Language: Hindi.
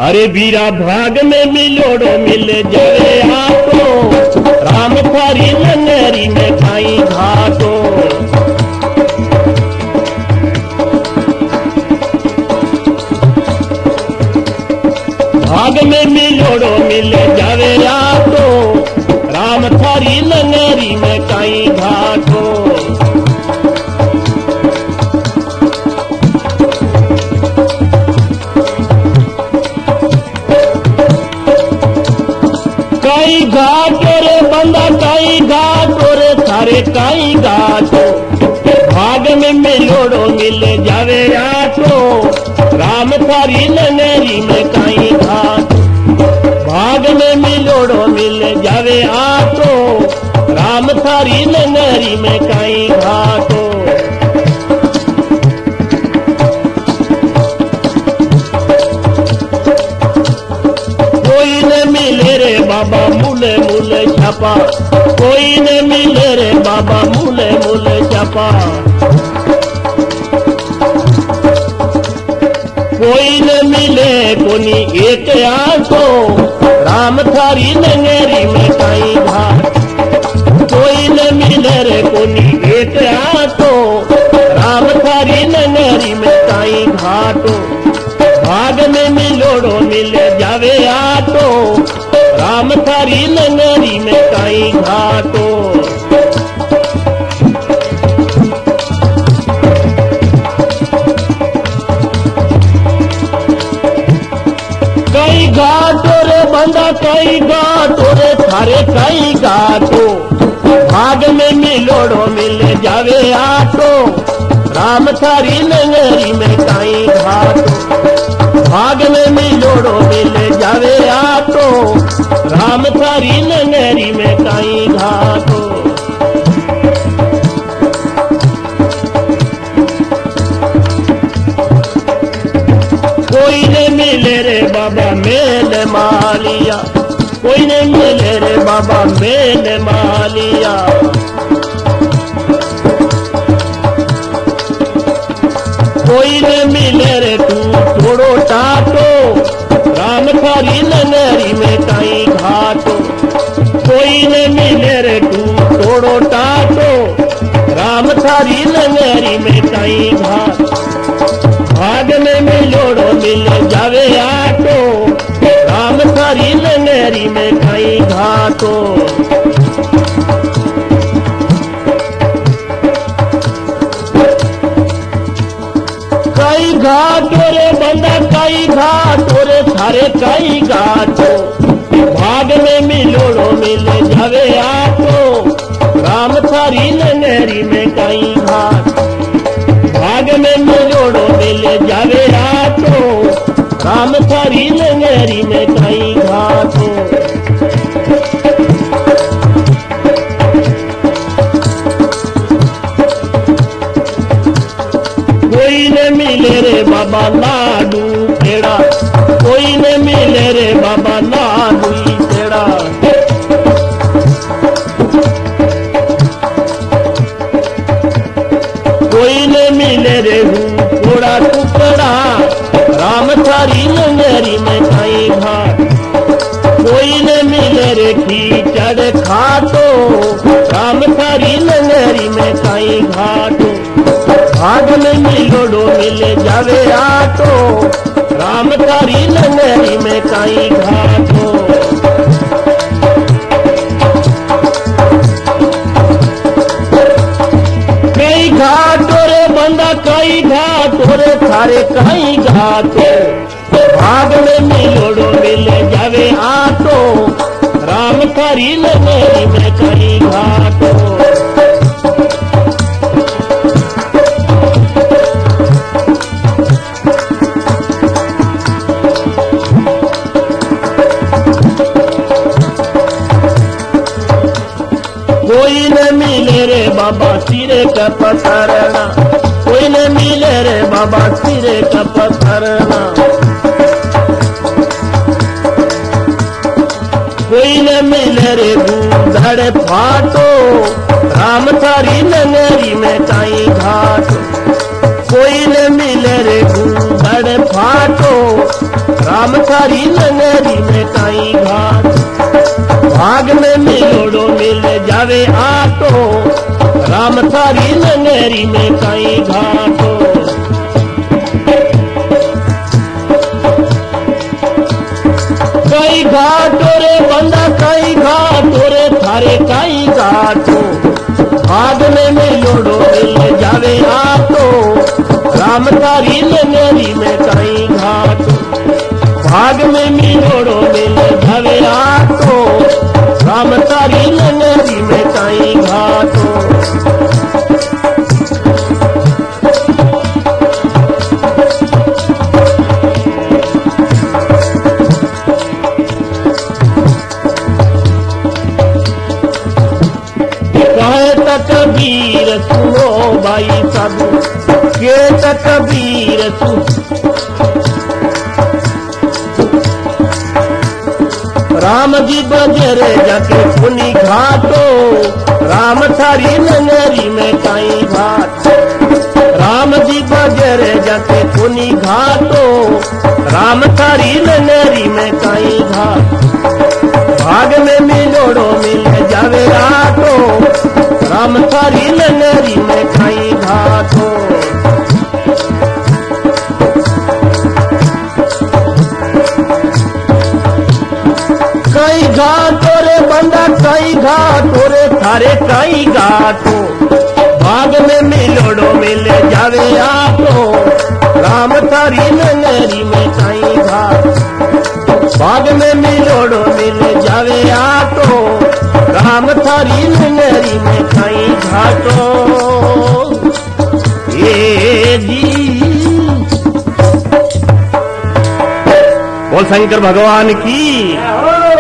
अरे वीरा भाग में मिलोड़ो मिल जावे आटो, राम थारी नंगरी में खाई घाटो। भाग में मिलोड़ो मिल जावे आटो, राम थारी नंगरी में खाई घाटो। काई घाटो रे बंदा काई घाटो रे थारे काई घाटो, भाग में मिलोड़ो मिल जावे आटो, राम थारी नंगरी में काई घाटो। भाग में मिलोड़ो मिल जावे आटो, राम थारी नंगरी में काई घाटो। कोई न मिले रे बाबा मूले मूले छपा, कोई न मिले रे बाबा मूले मूले छपा। कोई न मिले कोनी एक आटो, राम थारी नंगरी में काई घाट। कोई न मिले रे कोनी एक आटो, राम थारी नंगरी में काई घाटो। भाग में मिलोड़ो मिल जावे आटो, राम थारी नंगरी में काई घाटो। कई घाटो रे बंदा कई घाटो रे थारे कई घाटो, भाग में मिलोड़ो मिल जावे आटो, राम थारी नंगरी में काई घाटो। भाग में मिलोड़ो मिल जावे आटो, राम थारी नंगरी में काई घाटो। कोई ने मिले रे बाबा मेल मालिया, कोई ने मिले रे बाबा मेल मालिया। कोई ने मिले रे तू थोड़ो टाटो, राम थारी नंगरी में काई घाटो। कोई ने मिले रे तू थोड़ो टाटो, राम थारी नंगरी में काई घाट। भाग में मिलोड़ो मिल जावे आटो, राम थारी नंगरी में काई घाटो। कई घाटो रे बंदा कई घाटो रे थारे कई घाटो, भाग में मिलोड़ो मिल जावे आटो, राम थारी नंगरी में काई घाट। भाग में मिलोड़ो मिल जावे आटो, राम थारी नंगरी में काई घाटो। कोई न मिले रे बाबा लाडू पेड़ा, कोई न मिले रे बाबा लाडू पेड़ा। कोई न मिले रे हूँ थोड़ा टुकड़ा, राम थारी नंगरी में काई घाट। कोई न मिले रे खींचड़ खाटो, राम थारी नंगरी में काई घाटो। भाग में मिलोड़ो मिल जावे आटो, राम थारी नंगरी में काई घाटो। कई घाटो रे बंदा कई घाटो रे थारे कई घाटो, भाग में मिलोड़ो मिल जावे आटो, राम थारी नंगरी में काई घाटो। कोई न मिले रे बाबा सिरे का पथरना, कोई न मिले रे बाबा सिरे का पथरना। कोई न मिले रे धड़ फाटो, राम थारी नंगरी में काई घाट। कोई न मिले रे धड़ फाटो, राम थारी नगरी में काई घाट, भाग में मिलोड़ो मिल जावे आटो, राम थारी नगरी में काई घाटो। कई घाटो रे बंदा कई घाटो रे थारे कई घाटो, भाग में मिलोड़ो मिल जावे आटो, राम थारी नगरी में कई घाटो, भाग में मिलोड़ो मिल जावे आटो, राम थारी नगरी में कई घाटो। कबीर सुनो भाई सब के कबीर राम जी बजरे जाके पुनी घाटो, राम थारी नगरी में काई घाट, राम जी बजरे जाके पुनी घाटो, राम थारी नगरी में काई घाट, भाग में मिलोड़ो मिल जावे आटो, राम थारी नगरी में काई घाटो। कई घाटो रे बंदा कई घाटो रे थारे कई घाटो, भाग में मिलोड़ो मिल जावे आटो, राम थारी नगरी में काई घाट, भाग में मिलोड़ो मिल जावे आटो, राम थारी नगरी में काई घाटो। ये जी बोल शंकर भगवान की।